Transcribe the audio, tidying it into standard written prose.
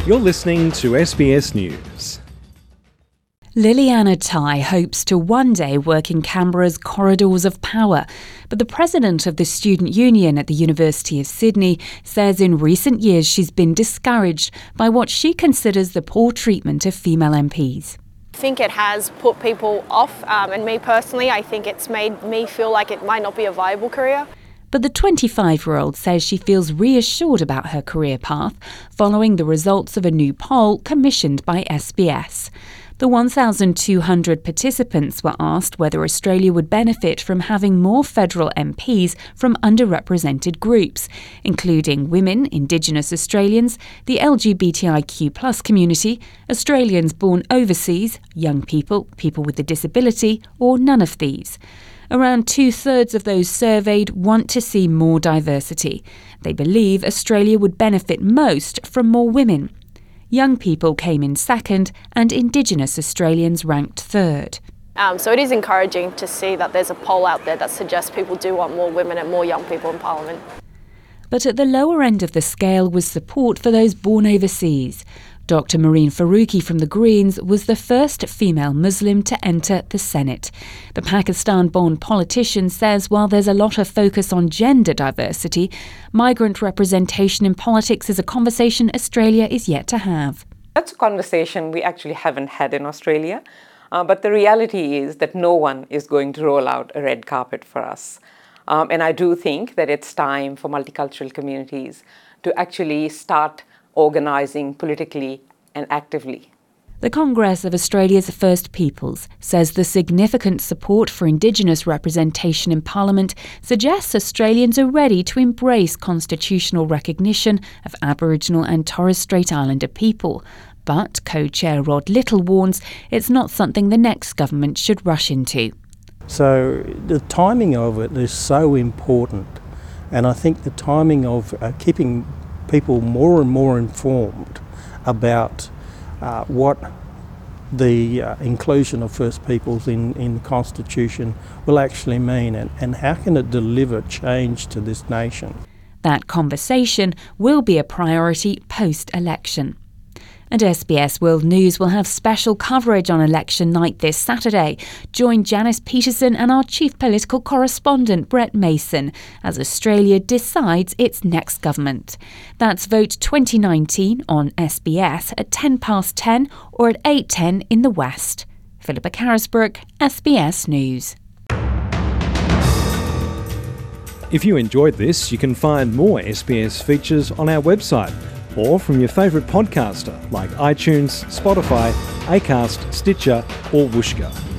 You're listening to SBS News. Liliana Tai hopes to one day work in Canberra's corridors of power, but the president of the Student Union at the University of Sydney says in recent years she's been discouraged by what she considers the poor treatment of female MPs. I think it has put people off, and me personally, I think it's made me feel like it might not be a viable career. But the 25-year-old says she feels reassured about her career path following the results of a new poll commissioned by SBS. The 1,200 participants were asked whether Australia would benefit from having more federal MPs from underrepresented groups, including women, Indigenous Australians, the LGBTIQ+ community, Australians born overseas, young people, people with a disability, or none of these. Around 2/3 of those surveyed want to see more diversity. They believe Australia would benefit most from more women. Young people came in second and Indigenous Australians ranked third. So it is encouraging to see that there's a poll out there that suggests people do want more women and more young people in Parliament. But at the lower end of the scale was support for those born overseas. Dr. Marine Faruqi from the Greens was the first female Muslim to enter the Senate. The Pakistan-born politician says while there's a lot of focus on gender diversity, migrant representation in politics is a conversation Australia is yet to have. That's a conversation we actually haven't had in Australia, but the reality is that no one is going to roll out a red carpet for us. And I do think that it's time for multicultural communities to actually start organising politically and actively. The Congress of Australia's First Peoples says the significant support for Indigenous representation in Parliament suggests Australians are ready to embrace constitutional recognition of Aboriginal and Torres Strait Islander people. But co-chair Rod Little warns it's not something the next government should rush into. So the timing of it is so important, and I think the timing of keeping people more and more informed about what the inclusion of First Peoples in the Constitution will actually mean and how can it deliver change to this nation. That conversation will be a priority post-election. And SBS World News will have special coverage on election night this Saturday. Join Janice Peterson and our chief political correspondent Brett Mason as Australia decides its next government. That's Vote 2019 on SBS at 10:10 or at 8:10 in the West. Philippa Carisbrook, SBS News. If you enjoyed this, you can find more SBS features on our website or from your favourite podcaster like iTunes, Spotify, Acast, Stitcher or Whooshkaa.